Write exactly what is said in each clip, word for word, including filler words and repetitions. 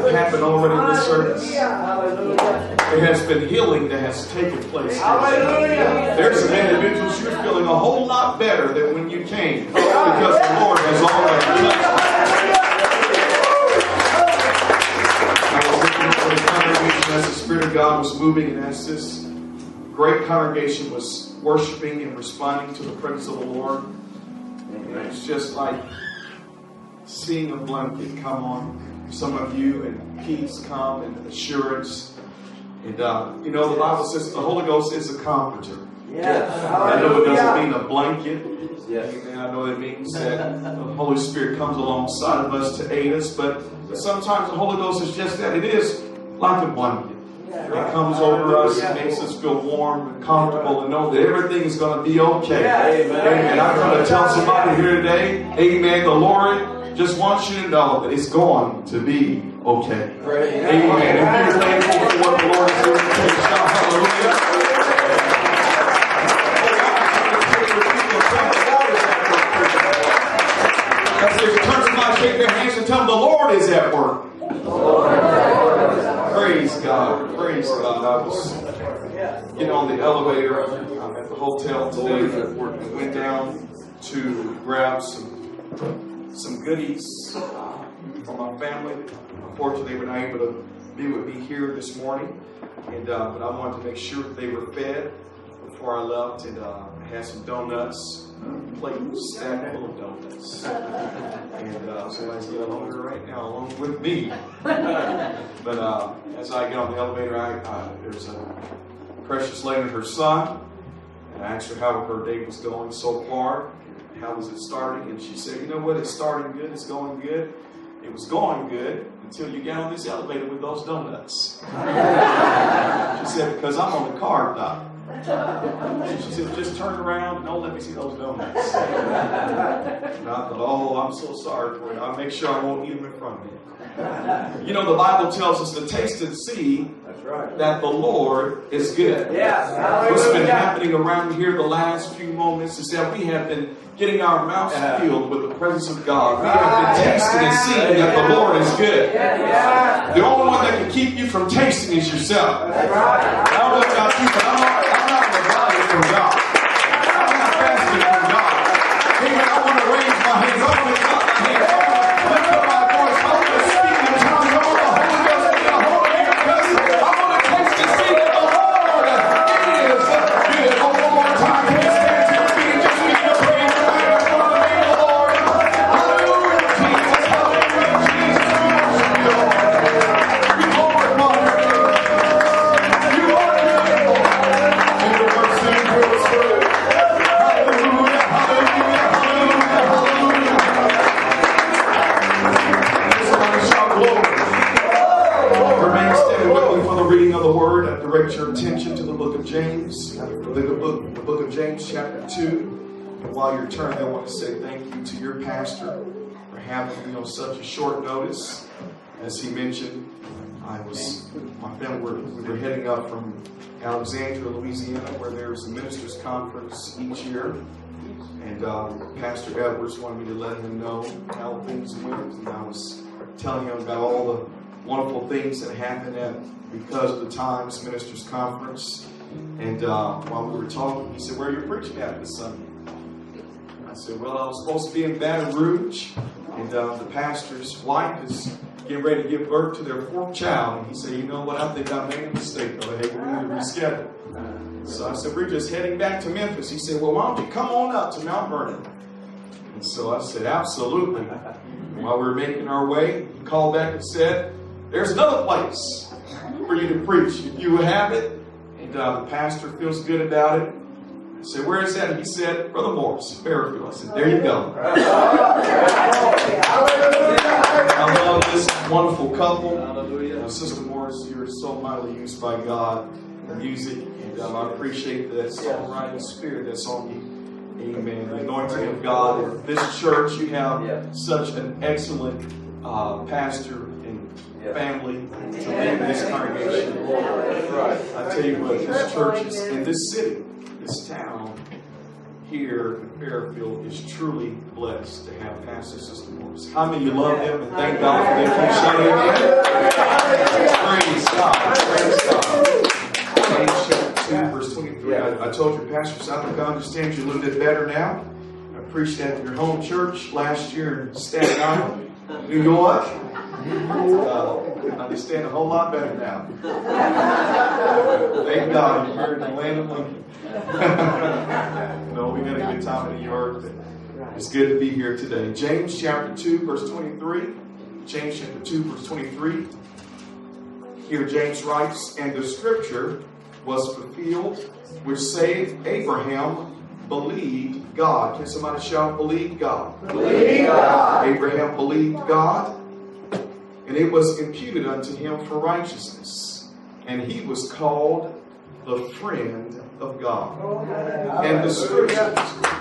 happened already in this service. There has been healing that has taken place. There's some individuals you're feeling a whole lot better than when you came because the Lord has already touched you. I was looking for the congregation as the Spirit of God was moving, and as this great congregation was worshiping and responding to the presence of the Lord, and it's just like seeing a blanket come on some of you, and peace come, and assurance. And, uh, you know, the Bible says the Holy Ghost is a comforter. Yes. I know it doesn't mean a blanket. Yes. Amen. I know it means that the Holy Spirit comes alongside of us to aid us, but sometimes the Holy Ghost is just that. It is like a blanket. It comes over us, it makes us feel warm and comfortable and know that everything is going to be okay. Amen. Amen. I'm going to tell somebody here today, amen, the Lord just wants you to know that it's going to be okay. Amen. Amen. If you're thankful for what the Lord is doing, take a shout, hallelujah. That's it. Turn somebody, shake their hands, and tell them the Lord is at work. Praise God. Praise God. I was getting on the elevator um, at the hotel today. We went down to grab some some goodies uh, for my family. Unfortunately, they were not able to be with me here this morning, and uh, but I wanted to make sure that they were fed before I left. And uh, I had some donuts, a plate stacked full of donuts, and uh, somebody's getting hungry right now along with me. But uh, as I get on the elevator, I, uh, there's a precious lady and her son, and I asked her how her day was going so far. How was it starting? And she said, you know what, it's starting good, it's going good. It was going good until you get on this elevator with those donuts. She said, because I'm on the card dock. She said, just turn around and don't let me see those donuts. And I thought, oh, I'm so sorry for you. I'll make sure I won't eat them in front of you. You know, the Bible tells us to taste and see That's right. that the Lord is good. Yes. What's been happening around here the last few moments is that we have been getting our mouths filled with the presence of God. We have been tasting and seeing that the Lord is good. The only one that can keep you from tasting is yourself. I don't know about you, but I'm not, I'm not rebelling from God. I'm not fasting from God. Amen. I want to raise my hands. I want to lift up my hands. I want to lift up my voice. I want to speak in tongues. I want the Holy Ghost to get a hold of me because I want to taste and see that the Lord is good. Oh, one more time. Can you stand to your feet and just begin to praise the name of the Lord? Hallelujah, Jesus. Hallelujah, Jesus. We worship you, Lord. We glorify your name. You are good, Lord. And your mercy endures forever. Hallelujah, hallelujah, hallelujah, hallelujah. Somebody shout glory. Remain standing with me for the reading of the word. I direct your attention to the book of James, the book, the book of James, chapter two. And while you're turning, I want to say thank you to your pastor for having me on such a short notice. As he mentioned, I was, my family were, we were heading up from Alexandria, Louisiana, where there's a ministers' conference each year. And uh, Pastor Edwards wanted me to let him know how things went. And I was telling him about all the wonderful things that happened at because of the Times Ministers Conference. And uh, while we were talking, he said, where are you preaching at this Sunday? I said, well, I was supposed to be in Baton Rouge. And uh, the pastor's wife is getting ready to give birth to their fourth child. And he said, you know what, I think I made a mistake. Though. Hey, we need to reschedule. So I said, we're just heading back to Memphis. He said, well, why don't you come on up to Mount Vernon? And so I said, absolutely. And while we were making our way, he called back and said, there's another place for you to preach. If you have it, and uh, the pastor feels good about it. I said, where is that? And he said, Brother Morris, Fairfield. I said, there you go. I love this wonderful couple. Uh, Sister Morris, you're so mightily used by God in music. And um, I appreciate that songwriting spirit that's on you. Amen. The anointing of God. In this church, you have such an excellent uh, pastor and family to lead this congregation. I tell you what, this church is in this city, this town, here in Fairfield is truly blessed to have Pastor Sister Morris. How many of you love them and thank God for them? Praise God. Praise God. James chapter two, verse twenty-three. I, I told you, Pastor, so I think I understand you a little bit better now. I preached at your home church last year in Staten Island, New York. Uh, I understand a whole lot better now. Thank God you're here in the land of Lincoln. No, we had a good time in New York. It's good to be here today. James chapter two, verse twenty-three. James chapter two, verse twenty-three. Here James writes, and the scripture was fulfilled, which saith, Abraham believed God. Can somebody shout, believe God? Believe God. Abraham believed God, and it was imputed unto him for righteousness. And he was called the friend of God. And the scripture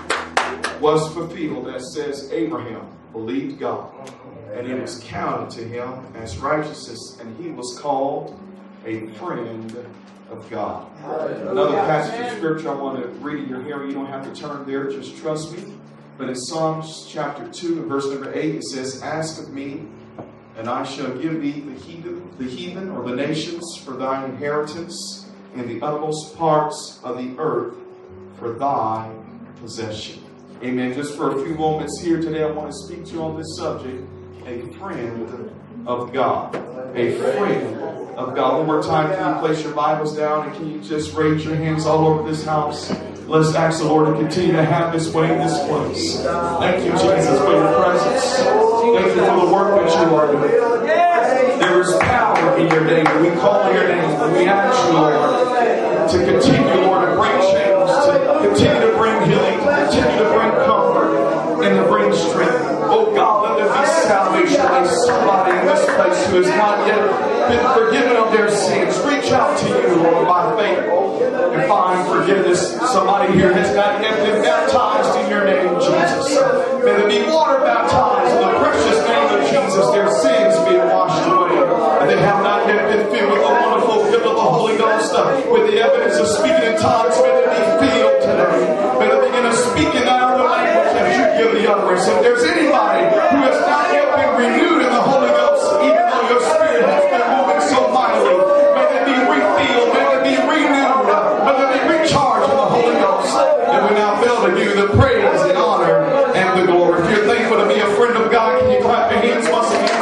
was fulfilled that says, Abraham believed God, and it was counted to him as righteousness, and he was called a friend of God. Another passage of scripture I want to read in your hearing. You don't have to turn there, just trust me. But in Psalms chapter two, verse number eight, it says, ask of me, and I shall give thee the heathen, the heathen or the nations for thine inheritance, and the uttermost parts of the earth for thy possession. Amen. Just for a few moments here today, I want to speak to you on this subject, a friend of God. A friend of God. One more time, can you place your Bibles down and can you just raise your hands all over this house? Let's ask the Lord to continue to have His way in this place. Thank you, Jesus, for your presence. Thank you for the work that you are doing. There is power in your name. We call your name and we ask you, Lord, to continue, Lord, to bring change, to continue to bring healing, to continue to bring comfort, and to bring strength. Oh God, let there be salvation in somebody in this place who has not yet been forgiven of their sins. Reach out to you, Lord, by faith and find forgiveness. Somebody here has not yet been baptized in your name, Jesus. May there be water baptized in the precious name of Jesus. Their sins being washed away. And they have not yet been filled with the wonderful gift of the Holy Ghost, uh, with the evidence of speaking in tongues. May they be filled today. May they begin to speak in that other language as you give the utterance. If there's anybody who has not yet been renewed in the Holy Ghost, even though your spirit has been moving so mightily, may they be refilled, may they be renewed, may they be recharged in the Holy Ghost. And we now fail to give you the praise and honor and the glory. If you're thankful to be a friend of God, can you clap your hands once again?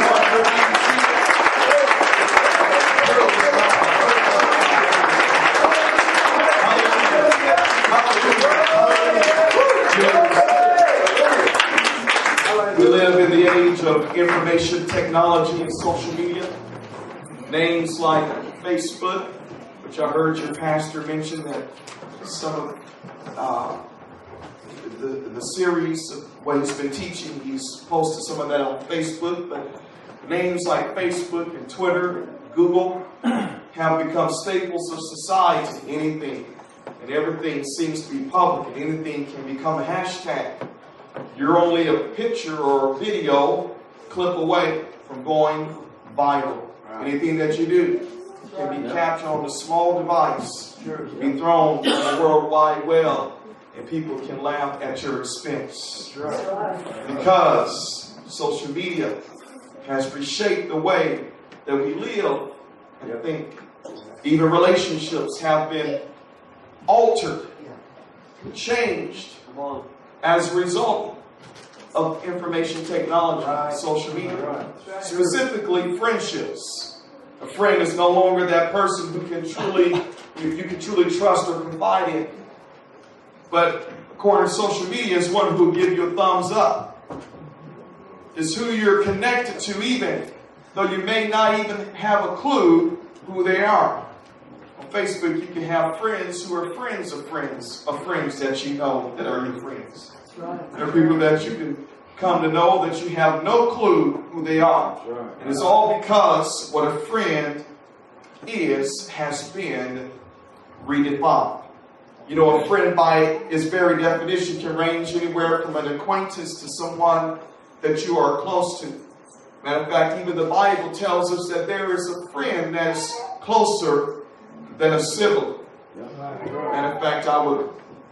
We live in the age of information technology and social media. Names like Facebook, which I heard your pastor mention that some of uh, the, the series of what he's been teaching, he's posted some of that on Facebook. But names like Facebook and Twitter and Google have become staples of society. Anything and everything seems to be public, and anything can become a hashtag. You're only a picture or a video clip away from going viral. Anything that you do can be captured on a small device, be thrown on the World Wide Web, and people can laugh at your expense. Because social media has reshaped the way that we live and think. Even relationships have been altered, changed as a result of information technology, right. Social media. Right. Specifically, friendships. A friend is no longer that person who can truly, you, you can truly trust or confide in. But according to social media, is one who will give you a thumbs up. Is who you're connected to, even though you may not even have a clue who they are. On Facebook, you can have friends who are friends of friends of friends that you know that are your friends. There are people that you can come to know that you have no clue who they are. And it's all because what a friend is has been redefined. You know, a friend by its very definition can range anywhere from an acquaintance to someone that you are close to. Matter of fact, even the Bible tells us that there is a friend that's closer than a sibling. Matter of fact, I would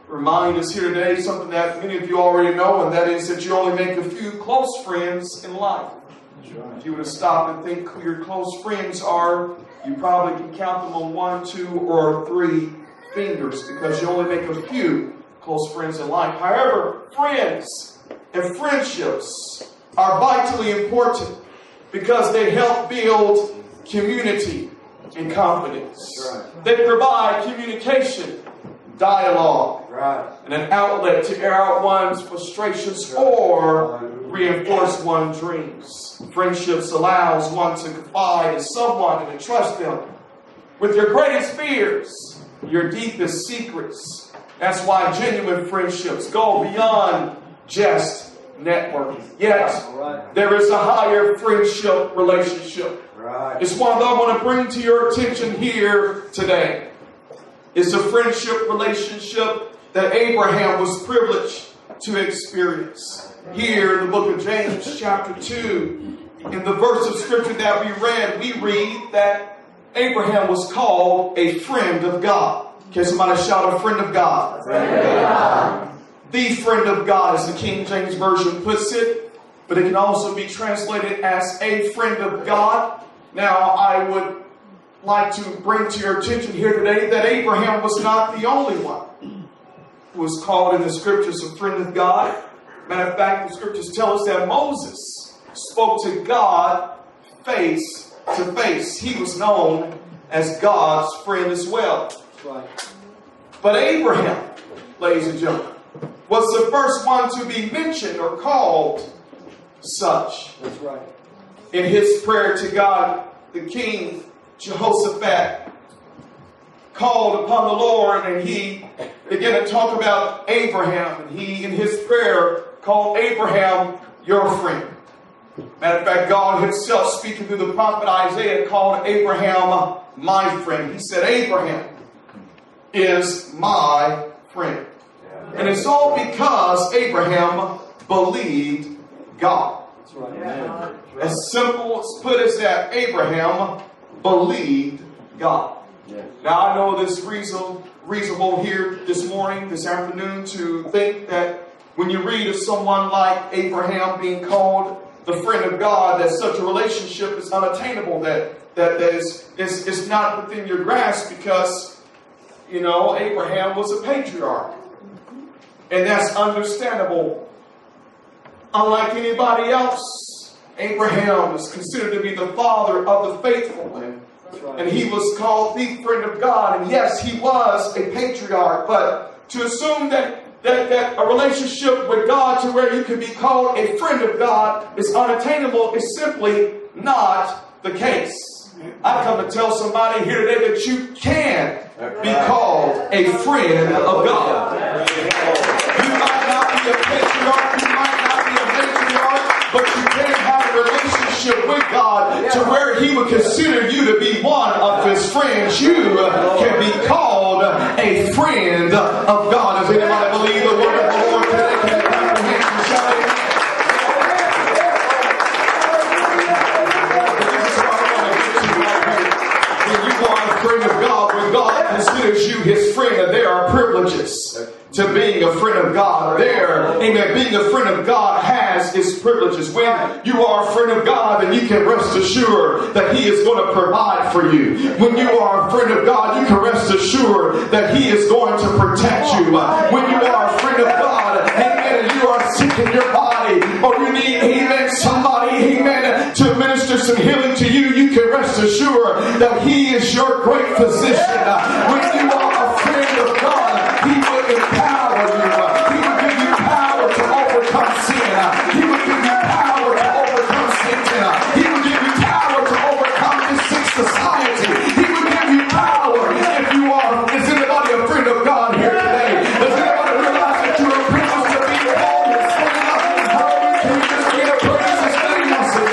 remind us here today something that many of you already know, and that is that you only make a few close friends in life. If you were to stop and think who your close friends are, you probably can count them on one, two, or three fingers, because you only make a few close friends in life. However, friends and friendships are vitally important because they help build community and confidence. Right. They provide communication, dialogue, right, and an outlet to air out one's frustrations or reinforce one's dreams. Friendships allows one to confide in someone and to trust them with your greatest fears, your deepest secrets. That's why genuine friendships go beyond just networking. Yet, there is a higher friendship relationship. Right. It's one that I want to bring to your attention here today. It's a friendship relationship that Abraham was privileged to experience. Here in the book of James, chapter two, in the verse of scripture that we read, we read that Abraham was called a friend of God. Can somebody shout, a friend of God? Friend of God. The friend of God, as the King James Version puts it, but it can also be translated as a friend of God. Now, I would like to bring to your attention here today that Abraham was not the only one who was called in the scriptures a friend of God. Matter of fact, the scriptures tell us that Moses spoke to God face to face. He was known as God's friend as well. Right. But Abraham, ladies and gentlemen, was the first one to be mentioned or called such. That's right. In his prayer to God, the king Jehoshaphat called upon the Lord, and he began to talk about Abraham, and he, in his prayer, called Abraham your friend. Matter of fact, God himself, speaking through the prophet Isaiah, called Abraham my friend. He said, Abraham is my friend. And it's all because Abraham believed God. That's right. As simple as put as that, Abraham believed God. Now I know this reason, reasonable here this morning, this afternoon, to think that when you read of someone like Abraham being called the friend of God, that such a relationship is unattainable, that that, that is, is, is not within your grasp, because, you know, Abraham was a patriarch. And that's understandable. Unlike anybody else, Abraham is considered to be the father of the faithful. And, right. and he was called the friend of God. And yes, he was a patriarch. But to assume that, that, that a relationship with God to where you can be called a friend of God is unattainable is simply not the case. I come to tell somebody here today that you can be called a friend of God. You might not be a patriarch, you might not be a matriarch, but you can have a relationship with God to where He would consider you to be one of His friends. You can be called a friend of God. Does anybody believe the word of the Lord today? Can you clap your hands and shout amen? Friend of God, when God considers you His friend, and there are privileges to being a friend of God. There, amen, being a friend of God has its privileges. When you are a friend of God, then you can rest assured that He is going to provide for you. When you are a friend of God, you can rest assured that He is going to protect you. When you are a friend of God, amen, and you are sick in your body, or you need, amen, somebody, amen, to minister some healing to you, you can rest assured that He is your great physician. When you are a friend of God, He will empower you. He will give you power to overcome sin. He will give you power to overcome Satan. He will give you power to overcome this sick society. He will give you power if you are. Is anybody a friend of God here today? Does anybody realize that you are privileged to be called and stand up? Hallelujah. Can you just begin to praise His name?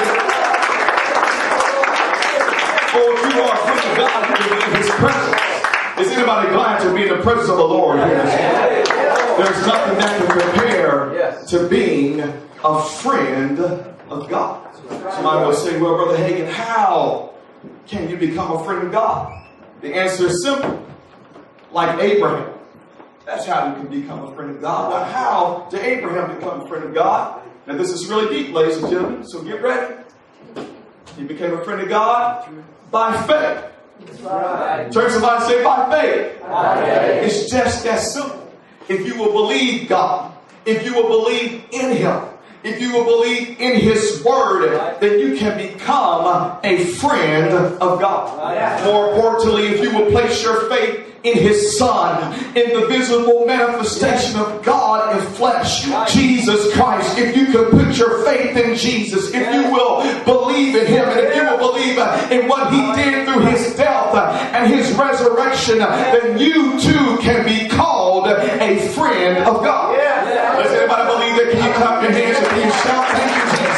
Oh, if you are a friend of God, you can be in His presence. Is anybody glad to be in the presence of the Lord here this morning? There's nothing that can compare to being a friend of God. Somebody will say, well, Brother Hagin, how can you become a friend of God? The answer is simple. Like Abraham, That's how you can become a friend of God. Now, how did Abraham become a friend of God? Now, this is really deep, ladies and gentlemen, so get ready. He became a friend of God by faith. That's right. Turn somebody, say, by faith. By faith. It's just that simple. If you will believe God, if you will believe in Him, if you will believe in His Word, then you can become a friend of God. More importantly, if you will place your faith in His Son, in the visible manifestation of God in flesh, Jesus Christ, if you can put your faith in Jesus, if you will believe in Him, and if you will believe in what He did through His death and His resurrection, then you too can be called a friend of God. Does anybody believe that? Can you clap your hands and can you shout, thank you, Jesus?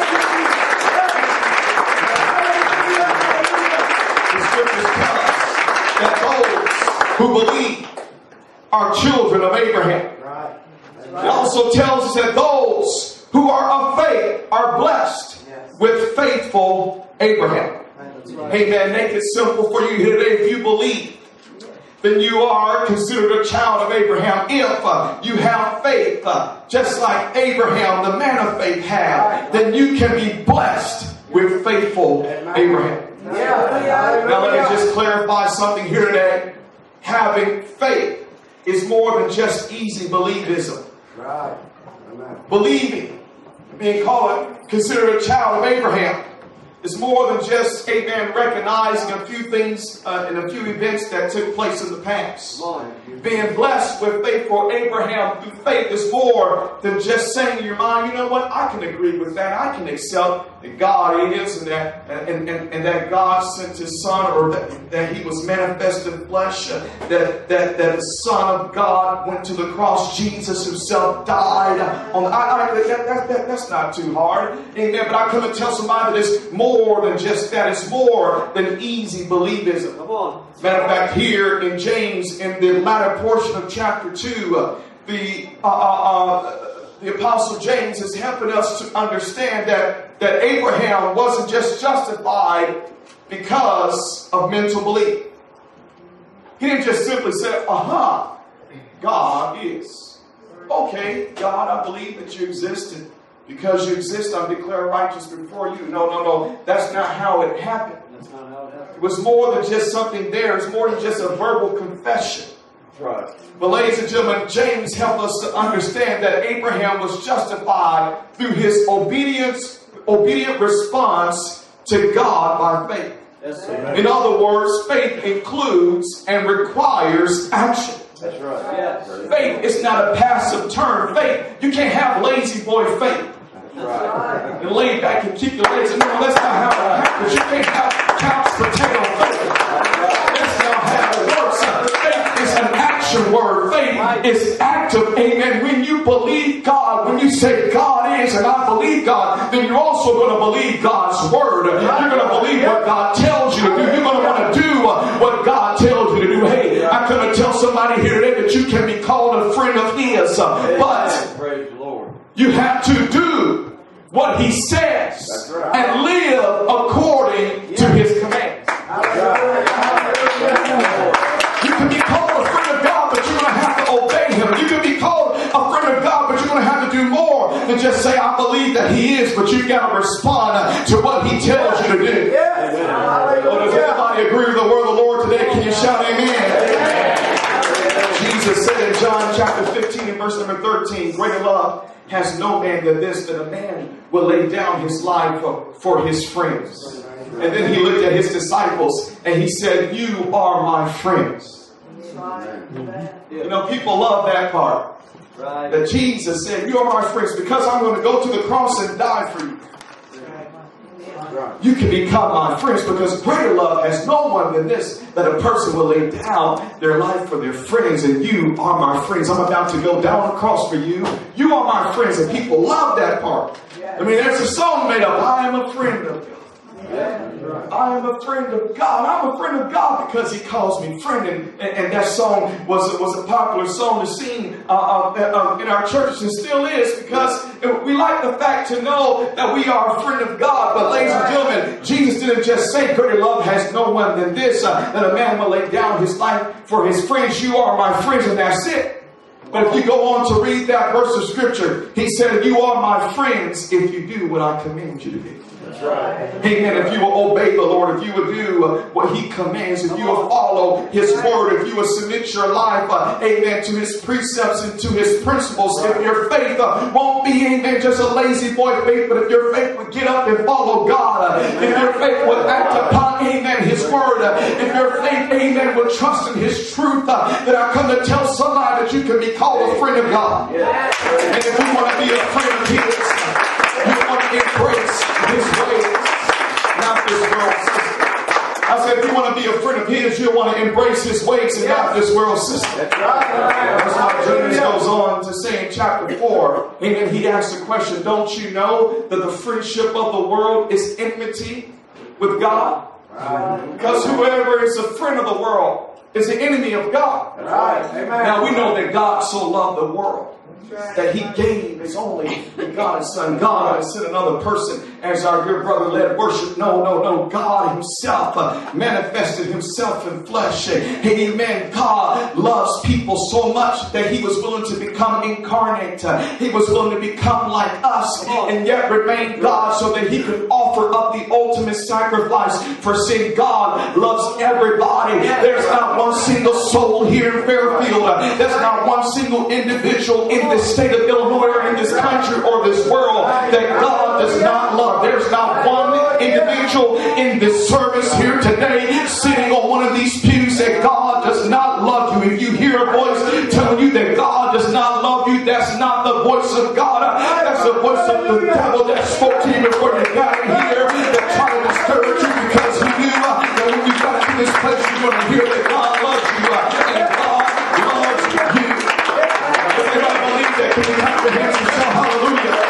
The scriptures tell us that those who believe are children of Abraham. It also tells us that those who are of faith are blessed with faithful Abraham. Amen. Make it simple for you here today. If you believe, then you are considered a child of Abraham. If uh, you have faith, uh, just like Abraham, the man of faith, had, then you can be blessed with faithful Abraham. Now let me just clarify something here today. Having faith is more than just easy believism. Believing, being called, considered a child of Abraham, is more than just, amen, recognizing a few things uh, and a few events that took place in the past. Being blessed with faithful Abraham through faith is more than just saying in your mind, you know what, I can agree with that. I can accept that God is and that and, and, and that God sent His Son, or that, that He was manifested in flesh, uh, that, that, that the Son of God went to the cross. Jesus Himself died on the, I, I, that, that, that, that's not too hard. Amen. But I come and tell somebody that it's more than just that. It's more than easy believism. Come on. Matter of fact, here in James, in the latter portion of chapter two, uh, the uh, uh, the Apostle James is helping us to understand that, that Abraham wasn't just justified because of mental belief. He didn't just simply say, aha, God is. Okay, God, I believe that you exist, and because you exist, I'm declared righteous before you. No, no, no. That's not how it happened. That's not how it happened. It was more than just something there. It's more than just a verbal confession. Right. But ladies and gentlemen, James helped us to understand that Abraham was justified through his obedience, obedient response to God by faith. Yes, in other words, faith includes and requires action. That's right. Yes. Faith is not a passive term. Faith, you can't have lazy boy faith. Right. And lay back and keep your legs. No, that's not how it happens. You can't have couch potato faith. That's not how it works. Faith is an action word. Faith is active. Amen. When you believe God, when you say God is and I believe God, then you're also going to believe God's word. You're going to believe what God tells you to do. You're going to want to do what God tells you to do. Hey, I'm going to tell somebody here today that you can be called a friend of His, but praise the Lord, you have to do what He says right. and live according yeah. to His commands. Right. You can be called a friend of God, but you're going to have to obey Him. You can be called a friend of God, but you're going to have to do more than just say, I believe that He is, but you've got to respond to what He tells you to do. Yes. Oh, does everybody agree with the word of the Lord today? Can you shout amen? Amen. Jesus said in John chapter fifteen and verse number thirteen, greater love has no man than this, that a man will lay down his life for, for his friends. And then He looked at His disciples and He said, you are my friends. You know, people love that part. That Jesus said, you are my friends because I'm going to go to the cross and die for you. You can become my friends because greater love has no one than this, that a person will lay down their life for their friends, and you are my friends. I'm about to go down the cross for you. You are my friends, and people love that part. I mean, there's a song made up, I am a friend of God. I am a friend of God. I'm a friend of God because He calls me friend. And, and, and that song was, was a popular song to sing uh, uh, uh, in our church, and still is, because we like the fact to know that we are a friend of God. But ladies and gentlemen, Jesus didn't just say, greater love has no one than this, uh, that a man will lay down his life for his friends. You are my friends, and that's it. But if you go on to read that verse of Scripture, He said, you are my friends if you do what I command you to do. That's right. Amen. If you will obey the Lord, if you will do uh, what He commands, if you will follow His word, if you will submit your life, uh, amen, to His precepts and to His principles, if your faith uh, won't be, amen, just a lazy boy faith, but if your faith would get up and follow God, uh, if your faith would act upon, amen, His word, uh, if your faith, amen, would trust in His truth, uh, that I come to tell somebody that you can be called a friend of God. And if you want to be a friend of His, you want to embrace His ways, not this world system. I said, if you want to be a friend of His, you'll want to embrace His ways and not this world system. That's why James goes on to say in chapter four, and then he asks the question, don't you know that the friendship of the world is enmity with God? Because whoever is a friend of the world is an enemy of God. Now we know that God so loved the world that He gave His only begotten Son. God has sent another person as our dear brother led worship. No, no, no. God Himself uh, manifested Himself in flesh. Amen. God loves people so much that He was willing to become incarnate. Uh, he was willing to become like us and yet remain God so that He could offer up the ultimate sacrifice for sin. God loves everybody. There's not one single soul here in Fairfield. Uh, there's not one single individual in this state of Illinois or in this country or this world that God does not love. There's not one individual in this service here today sitting on one of these pews that God does not love you. If you hear a voice telling you that God does not love you, that's not the voice of God. That's the voice of the devil that spoke to you before you got in here, that tried to discourage you because he knew uh, that when you got to this place you're going to hear that God loves you uh, and God loves you. Does anybody believe that? Can you clap your hands and shout hallelujah?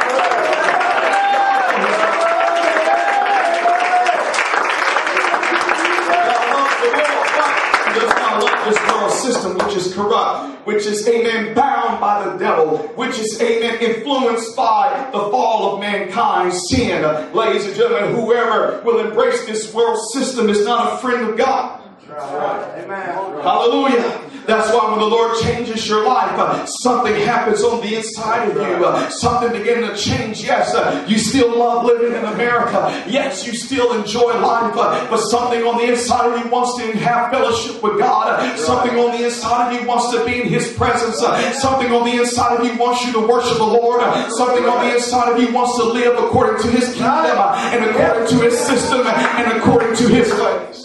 This world system which is corrupt, which is, amen, bound by the devil, which is, amen, influenced by the fall of mankind, sin. Uh, ladies and gentlemen, whoever will embrace this world system is not a friend of God. Right. Amen. Hallelujah. That's why when the Lord changes your life, uh, something happens on the inside of you. Uh, something begins to change. Yes, uh, you still love living in America. Yes, you still enjoy life. Uh, but something on the inside of you wants to have fellowship with God. Uh, something on the inside of you wants to be in His presence. Uh, something on the inside of you wants you to worship the Lord. Uh, something on the inside of you wants to live according to His kingdom uh, and according to His system uh, and according to His ways.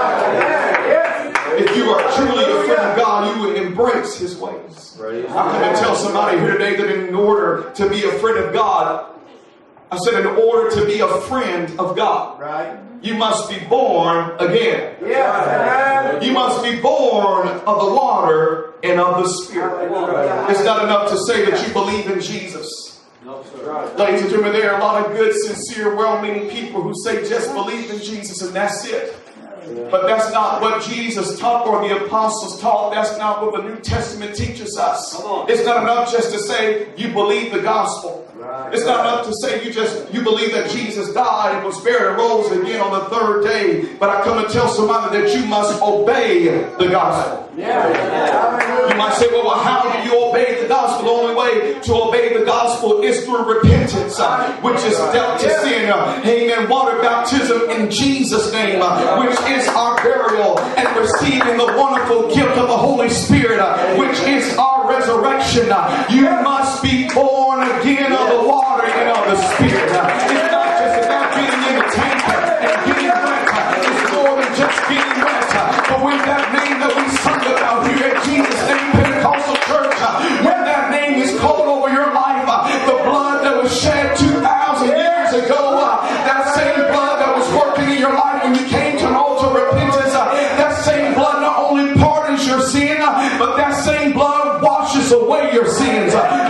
If you are truly a friend of God, you will embrace His ways. I'm going to tell somebody here today that in order to be a friend of God, I said in order to be a friend of God, right? You must be born again. Yeah. You must be born of the water and of the Spirit. It's not enough to say that you believe in Jesus. No, sir. Ladies and gentlemen, there are a lot of good, sincere, well-meaning people who say just believe in Jesus and that's it. But that's not what Jesus taught or the apostles taught. That's not what the New Testament teaches us. It's not enough just to say you believe the gospel. It's not enough to say you just you believe that Jesus died and was buried and rose again on the third day. But I come to tell somebody that you must obey the gospel. You might say, well, well, how do you obey the gospel? The only way to obey the gospel is through repentance, uh, which is death to sin. Uh, amen. Water baptism in Jesus' name, uh, which is our burial, and receiving the wonderful gift of the Holy Spirit, uh, which is our resurrection. Uh, you must be born again of the water and of the Spirit. Uh, it's not just about getting in the tank and getting wet. Uh, it's more than just getting wet. Uh, but when that name that we sung about here at Jesus' name Pentecostal Church, uh, when that name is called over your life, uh, the blood that was shed two thousand years ago, uh, that same blood that was working in your life when you came to an altar of repentance, uh, that same blood not only pardons your sin, uh, but that same blood washes away your sins. Uh,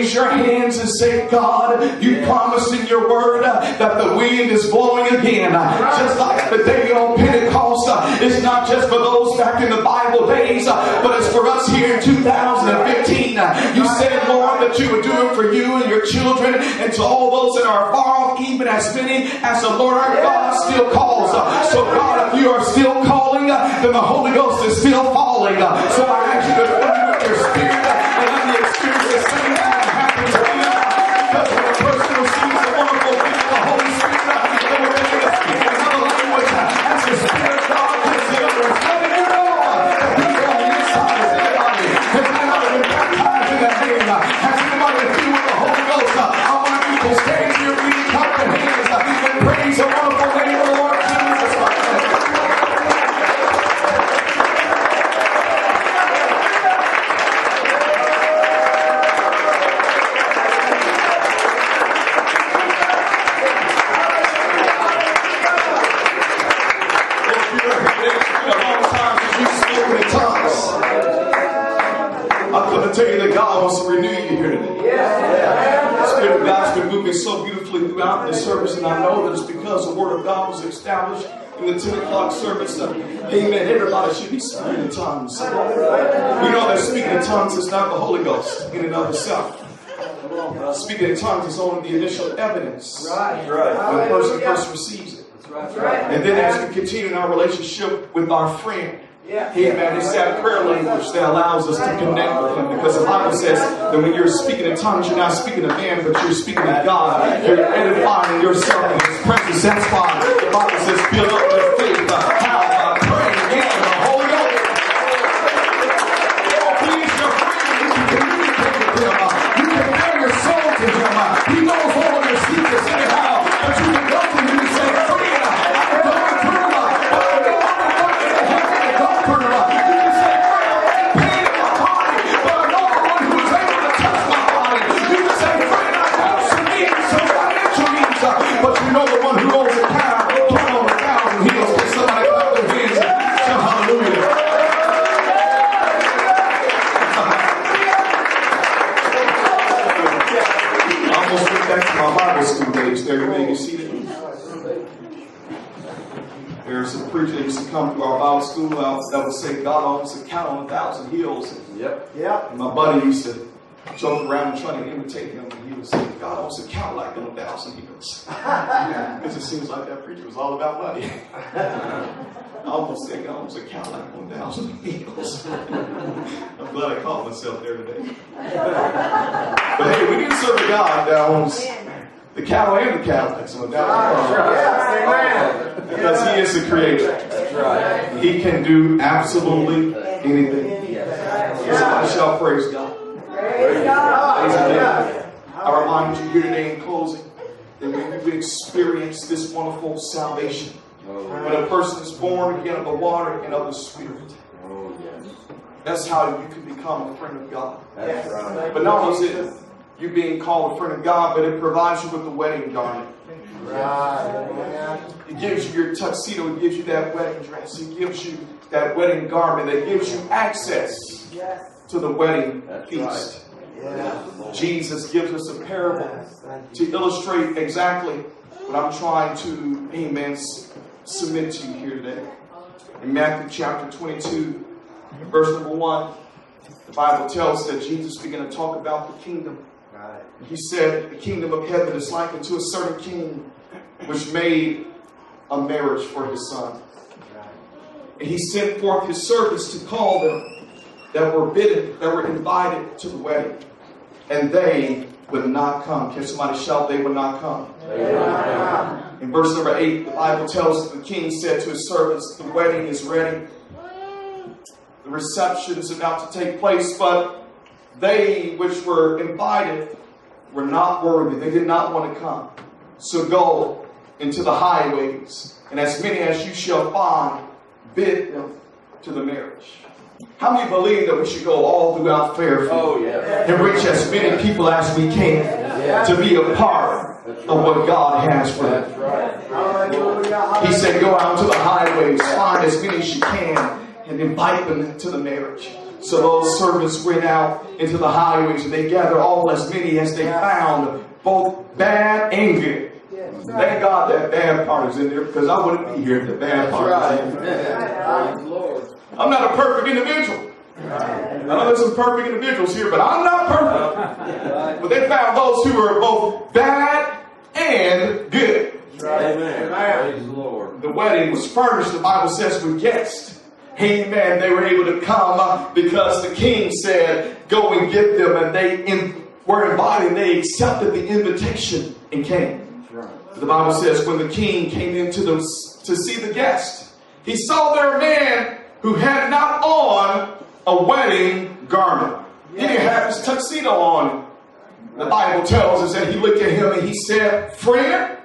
raise your hands and say, God, you promised in your word uh, that the wind is blowing again. Uh, just like the day on Pentecost, uh, it's not just for those back in the Bible days, uh, but it's for us here in two thousand fifteen. Uh, you said, Lord, that you would do it for you and your children and to all those that are far off, even as many as the Lord our God still calls. Uh, so God, if you are still calling, uh, then the Holy Ghost is still falling. Uh, so I ask you to fill you with your spirit uh, and let me experience the same thing that happened to you. Because when a person receives the wonderful gift of the Holy Spirit, uh, they will be able to speak in another language uh, as the Spirit of God takes it over. Letting you know uh, that He's on the inside of anybody. Has anybody been baptized in that name? Uh, has anybody been filled with the Holy Ghost? Uh, I want you to stand here, we clap your hands uh, and praise the wonderful name of the Lord Jesus Christ. Tell you that God wants to renew you here today. The Spirit of God's been moving so beautifully throughout the service, and I know that it's because the Word of God was established in the ten o'clock service. Uh, amen. Everybody should be speaking in tongues. We know that speaking in tongues is not the Holy Ghost in and of itself. Speaking in tongues is only the initial evidence when the person first receives it. And then as we continue in our relationship with our friend, Yeah. Amen. It's that prayer language that allows us to connect with Him, because the Bible says that when you're speaking in tongues, you're not speaking to man, but you're speaking to God. You're edifying yourself in His presence. That's why the Bible says, build up your faith. How? By praying in the Holy Ghost. Oh, please, your friend, you can communicate with Him. You can bear your soul to Him. He knows all your secrets anyhow, but you can go to Him and say, friend, I'm going through. But you know the one who owns a cow, count on a thousand hills. Can somebody clap their hands and shout hallelujah? I almost went back to my Bible school days. There, you may be seated. There's a preacher that used to come to our Bible school that would say, God owns a cow on a thousand hills. Yep. Yep. And my buddy used to joke around and trying to imitate him, and he would say, God owns a cow like on a thousand hills. Because it seems like that preacher was all about money. I almost said God owns a cow like on a thousand hills. I'm glad I caught myself there today. But hey, we do serve a God that owns the cow and the Cadillacs on a thousand hills. Because He is the Creator. That's right. He can do absolutely anything. Somebody shall praise God. Praise God. I remind you here today in closing that when you experience this wonderful salvation, when a person is born again of the water and of the Spirit, that's how you can become a friend of God. That's right. But not only is it you being called a friend of God, but it provides you with the wedding garment. Right. It gives you your tuxedo. It gives you that wedding dress. It gives you that wedding garment. It gives you access to the wedding That's feast. Right. Yeah. Jesus gives us a parable to illustrate exactly what I'm trying to, amen, submit to you here today. In Matthew chapter twenty-two, verse number one, the Bible tells us that Jesus began to talk about the kingdom. He said, the kingdom of heaven is likened to a certain king which made a marriage for his son. And he sent forth his servants to call them that were bidden, that were invited to the wedding. And they would not come. Can somebody shout, they would not come? They would not come. In verse number eight, the Bible tells us the king said to his servants, the wedding is ready. The reception is about to take place, but they which were invited were not worthy. They did not want to come. So go into the highways, and as many as you shall find, bid them to the marriage. How many believe that we should go all throughout Fairfield oh, yeah. and reach as many people as we can yeah. to be a part of what God has for them? Right. He said, go out to the highways, find as many as you can, and invite them to the marriage. So those servants went out into the highways and they gathered all as many as they found, both bad and good. Thank God that bad part is in there, because I wouldn't be here if the bad part is in there. I'm not a perfect individual. I know there's some perfect individuals here, but I'm not perfect. But they found those who were both bad and good. Amen. The wedding was furnished, the Bible says, with guests. Amen. They were able to come because the king said, go and get them. And they in, were invited. They accepted the invitation and came. The Bible says when the king came into the, to see the guest, he saw there a man who had not on a wedding garment. He didn't have his tuxedo on. The Bible tells us that he looked at him and he said, friend,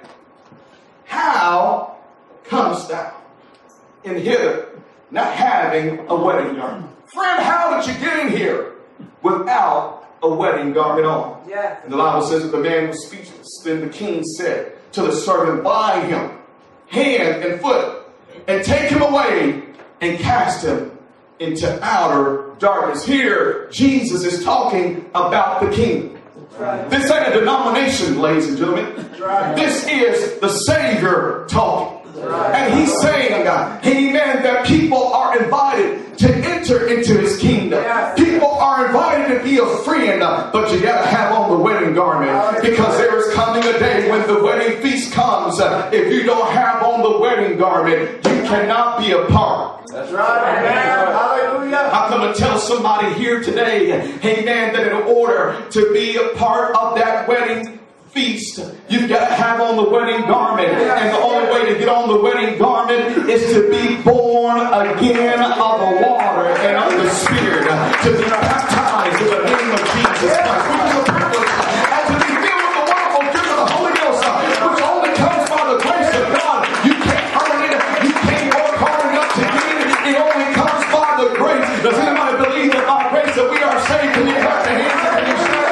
how comest thou in hither not having a wedding garment? Friend, how did you get in here without a wedding garment on? Yeah. And the Bible says that the man was speechless. Then the king said to the servant, bind him hand and foot and take him away and cast him into outer darkness. Here, Jesus is talking about the king. Right. This ain't a denomination, ladies and gentlemen. Right. This is the Savior talking. Right. And he's saying, amen, that people are invited to enter into his kingdom. Yeah. People are invited to be a friend, but you got to have on the wedding garment, because there is coming a day when the wedding feast comes. If you don't have on the wedding garment, you cannot be a part. That's right. Amen. Hallelujah. I'm going to tell somebody here today, amen, that in order to be a part of that wedding feast, you've got to have on the wedding garment. And the only way to get on the wedding garment is to be born again of the water and of the Spirit, to be baptized in the name of Jesus Christ, which is a privilege, and to be filled with the wonderful gift of the Holy Ghost, which only comes by the grace of God. You can't earn it. You can't work hard enough to get it. It only comes by the grace. Does anybody believe that by grace that we are saved? Can you clap your hands and you say,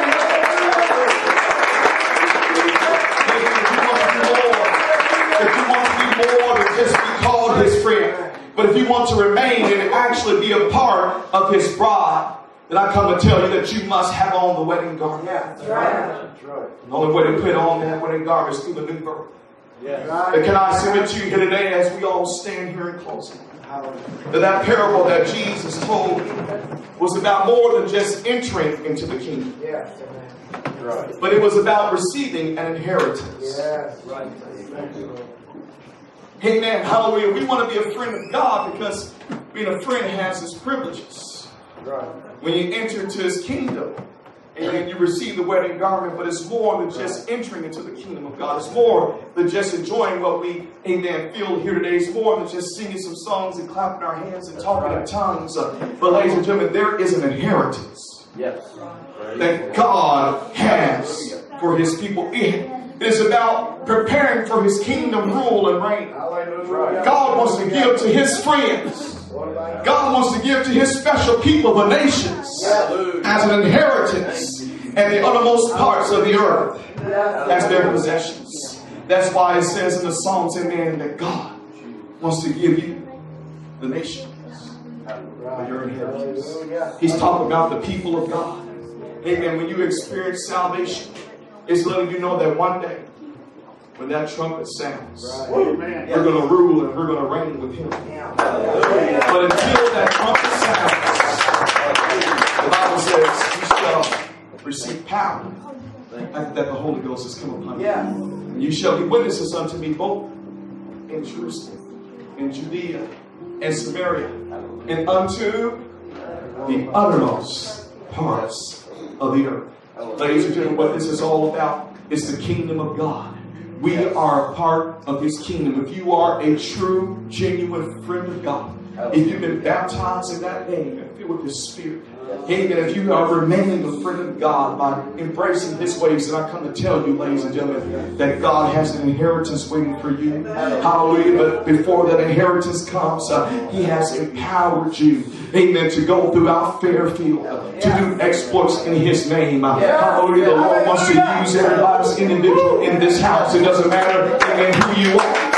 just be called his friend, but if you want to remain and actually be a part of his bride, then I come to tell you that you must have on the wedding garment. Yeah, that's right. That's right. The only way to put on that wedding garment is through the new birth. Yeah. Right. But can I submit to you here today, as we all stand here in closing, that that parable that Jesus told was about more than just entering into the kingdom. Yeah. Right. But it was about receiving an inheritance. Yeah. Right. Amen. Hallelujah. We want to be a friend of God because being a friend has its privileges. Right. When you enter into his kingdom, amen, you receive the wedding garment, but it's more than just entering into the kingdom of God. It's more than just enjoying what we, amen, feel here today. It's more than just singing some songs and clapping our hands and talking in tongues. But ladies and gentlemen, there is an inheritance yes. that God has for his people. It is about preparing for his kingdom rule and reign. God wants to give to his friends. God wants to give to his special people, the nations, as an inheritance, and the uttermost parts of the earth as their possessions. That's why it says in the Psalms, amen, that God wants to give you the nations for your inheritance. He's talking about the people of God. Amen. When you experience salvation, it's letting you know that one day, when that trumpet sounds, right. we're going to rule and we're going to reign with him. Yeah. But until that trumpet sounds, the Bible says, you shall receive power after that the Holy Ghost has come upon you. Yeah. And you shall be witnesses unto me both in Jerusalem, in Judea, and Samaria, and unto the uttermost parts of the earth. Ladies and gentlemen, what this is all about is the kingdom of God. We are a part of his kingdom. If you are a true, genuine friend of God, if you've been baptized in that name and filled with his Spirit, amen, if you are remaining a friend of God by embracing his ways, then I come to tell you, ladies and gentlemen, that God has an inheritance waiting for you. Hallelujah. But before that inheritance comes, uh, he has empowered you, amen, to go throughout Fairfield, to do exploits in his name. Uh, hallelujah. The Lord wants to use everybody's individual in this house. It doesn't matter, amen, who you are.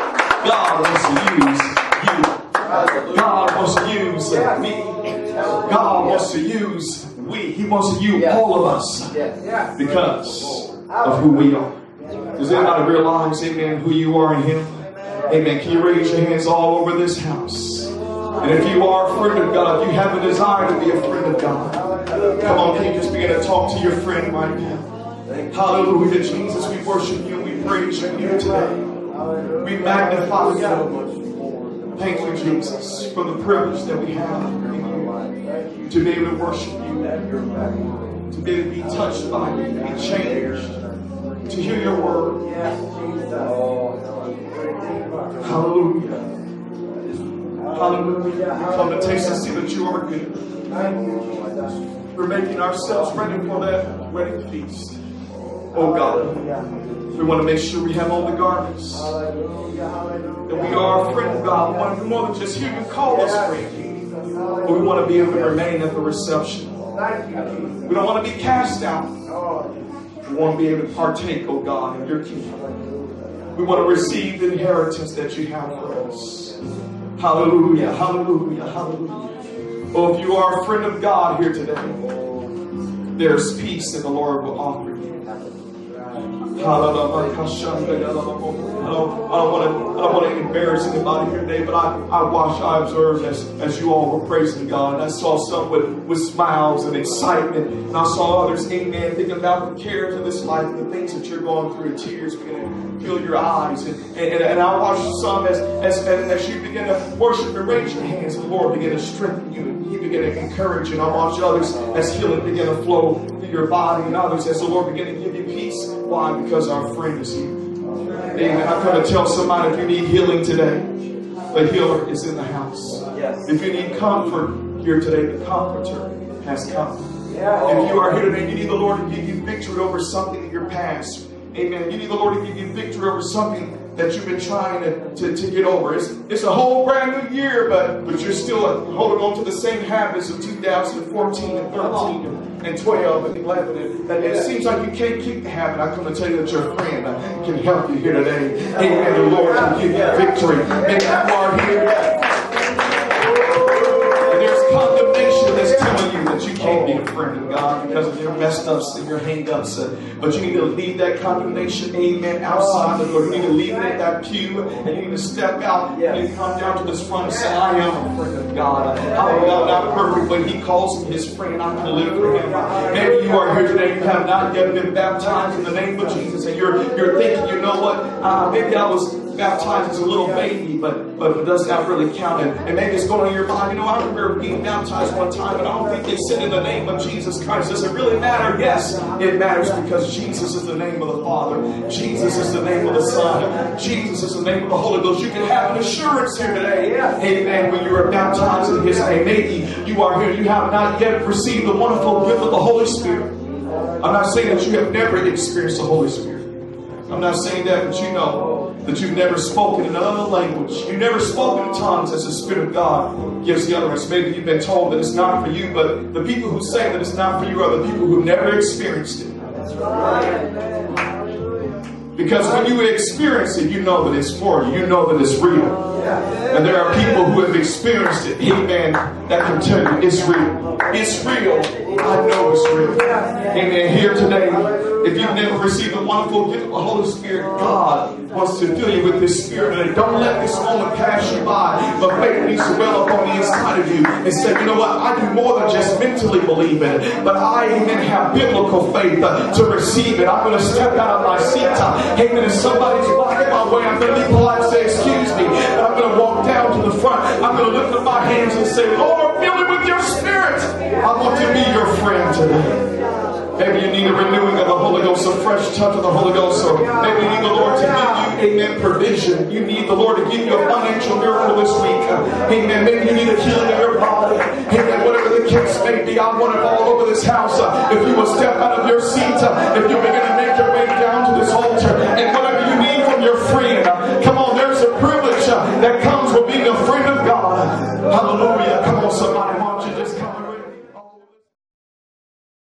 God wants to use you. God wants to use me. God God wants to use we. He wants to use all of us because of who we are. Does anybody realize, amen, who you are in Him? Amen. Can you raise your hands all over this house? And if you are a friend of God, if you have a desire to be a friend of God, come on, can you just begin to talk to your friend right now? Hallelujah, Jesus. We worship you and we praise you today. We magnify you. Thank you, Jesus, for the privilege that we have in you, to be able to worship you, to be able to be touched by you, to be changed, to hear your word. Hallelujah. Hallelujah. We come to taste and see that you are good. We're making ourselves ready for that wedding feast. Oh God, we want to make sure we have all the garments. That we are a friend of God. We want to do more than just hear you call us friend. But we want to be able to remain at the reception. We don't want to be cast out. We want to be able to partake, oh God, in your kingdom. We want to receive the inheritance that you have for us. Hallelujah, hallelujah, hallelujah. Oh, if you are a friend of God here today, there's peace that the Lord will offer you. I don't, I don't want to, I don't want to embarrass anybody here today, but I, I watched, I observed as, as you all were praising God, and I saw some with, with smiles and excitement, and I saw others, amen, thinking about the cares of this life and the things that you're going through, and tears beginning to fill your eyes, and, and, and I watched some as, as, as you begin to worship and raise your hands, the Lord begin to strengthen you, and He begin to encourage you, and I watched others as healing begin to flow through your body, and others as the Lord begin to give you peace. Why? Because our friend is here. Amen. I'm going to tell somebody, if you need healing today, the healer is in the house. Yes. If you need comfort here today, the comforter has come. Yeah. If you are here today, you need the Lord to give you victory over something in your past. Amen. You need the Lord to give you victory over something that you've been trying to, to, to get over. It's, it's a whole brand new year, but, but you're still holding on to the same habits of two thousand fourteen and thirteen and, and twelve and eleven. And, and it seems like you can't keep the habit. I come to tell you that your friend can help you here today. Amen. The Lord can give you victory. Amen. You are here. And there's condemnation that's telling you that you can't be a friend of God because of your messed ups and your hang-ups. But you need to leave that condemnation, amen, outside the door. You need to leave it at that pew, and you need to step out and you come down to this front and say, I am a friend of God. I'm not perfect, but He calls me His friend. I can live for Him. Maybe you are here today, you have not yet been baptized in the name of Jesus, and you're, you're thinking, you know what, uh, maybe I was baptized as a little baby, but but it does not really count. And, and maybe it's going on in your mind. You know, I remember being baptized one time, and I don't think they said in the name of Jesus Christ. Does it really matter? Yes, it matters because Jesus is the name of the Father. Jesus is the name of the Son. Jesus is the name of the Holy Ghost. You can have an assurance here today. Amen. When you are baptized in His name, maybe you are here. You have not yet received the wonderful gift of the Holy Spirit. I'm not saying that you have never experienced the Holy Spirit. I'm not saying that, but you know that you've never spoken in another language. You've never spoken in tongues as the Spirit of God gives the utterance. Maybe you've been told that it's not for you, but the people who say that it's not for you are the people who've never experienced it. That's right. Because when you experience it, you know that it's for you. You know that it's real. And there are people who have experienced it, amen, that can tell you it's real. It's real. I know it's real. Amen. Here today, if you've never received the wonderful gift of the Holy Spirit, God wants to fill you with His Spirit today. Don't let this moment pass you by, but faith needs to well up on the inside of you and say, you know what, I do more than just mentally believe it, but I, amen, have biblical faith uh, to receive it. I'm going to step out of my seat. Uh, amen. If somebody's blocking my way, I'm going to be polite and say, excuse me, but I'm going to walk down to the front. I'm going to lift up my hands and say, Lord, fill me with your Spirit. I want to be your friend today. Maybe you need a renewing of the Holy Ghost, a fresh touch of the Holy Ghost, or maybe you need the Lord to give you, amen, provision. You need the Lord to give you a financial miracle this week. Amen. Maybe you need a healing of your body. Amen. Whatever the case may be, I want it all over this house. If you will step out of your seat, if you begin to make your way down to this altar, and whatever you need from your friend, come on, there's a privilege that comes